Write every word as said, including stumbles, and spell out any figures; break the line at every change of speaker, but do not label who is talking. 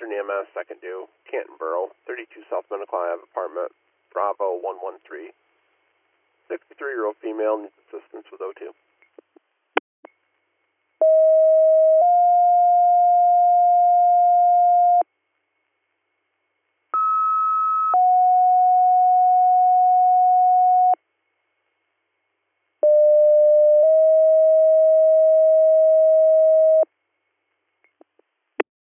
Western E M S, second due, Canton Borough, thirty-two South Menaclaw Ave, apartment, Bravo one one three. sixty-three-year-old female needs assistance with O two.